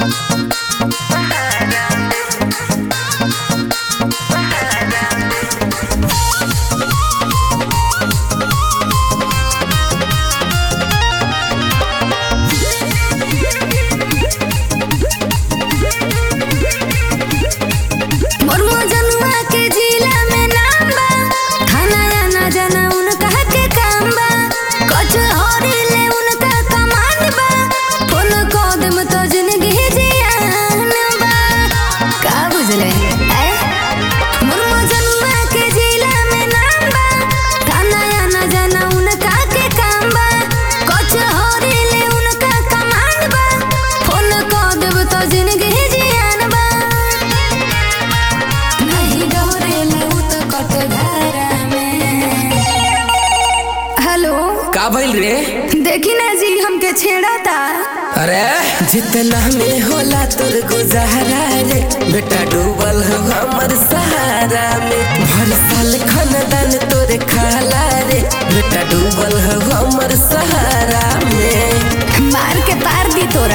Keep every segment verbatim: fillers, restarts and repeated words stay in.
का भइल रे? देखी ना जी हमके छेड़ा था। अरे जितना में होला तोर गुजारा रे, बेटा डूबल हो हमर सहारा में। भर साल खानदान तोरे खाला रे, बेटा डूबल हो हमर सहारा में। मार के पार दी तोरा।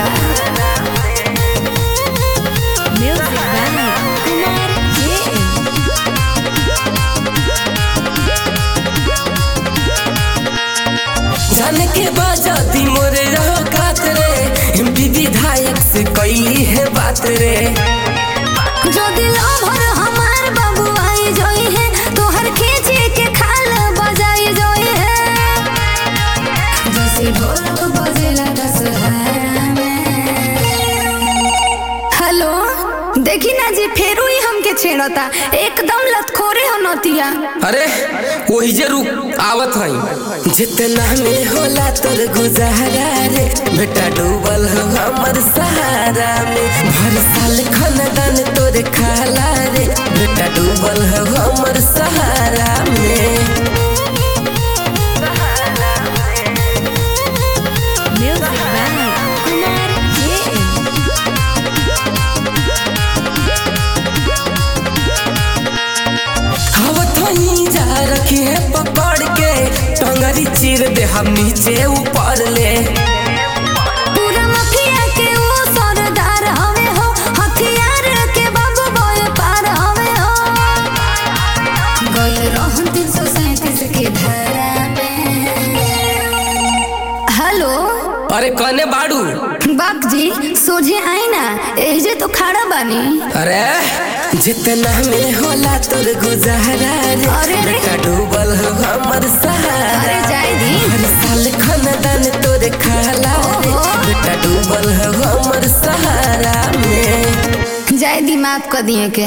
जाने के बाजा दी मोरे रहो कात रे, एमपी विधायक से कैली है बात रे। जो दिल भर हमार बाबू आई जोई है, तो हर खींचे के खाल बजाई जोई है। जैसे ढोलक बजेला दशहरा में। हेलो देखी ना जी फेरू ही हमके छेड़ता, एकदम लतखोरे हो नतिया। अरे वही जे रुक आवत हई। जितना में होला तोर गुजारा रे, बेटा डूबल हो हमर सहारा में। भर साल खानदान तोरे खाला रे, बेटा डूबल हो हमर सहारा में। जा रखी है पकड़ के, टंगरी चीर दे हम नीचे ऊपर ले। पूरा माफिया के वो सरदार हवे हो, हथियार के बाबू बोए पार हवे हो। गए रहन तीन सौ सैंतीस के धारा में। हेलो अरे कने बाड़ू? बाप जी सोझे आई ना, एजे तो खड़ा बानी। अरे जितना में होला तोर गुजारा रे, बेटा डूबल हो हमर सहारा। अरे जाय दी। हर साल खानदान तोरे खाला रे, बेटा डूबल हो हमर सहारा में। जाय दी माफ कर दिए के।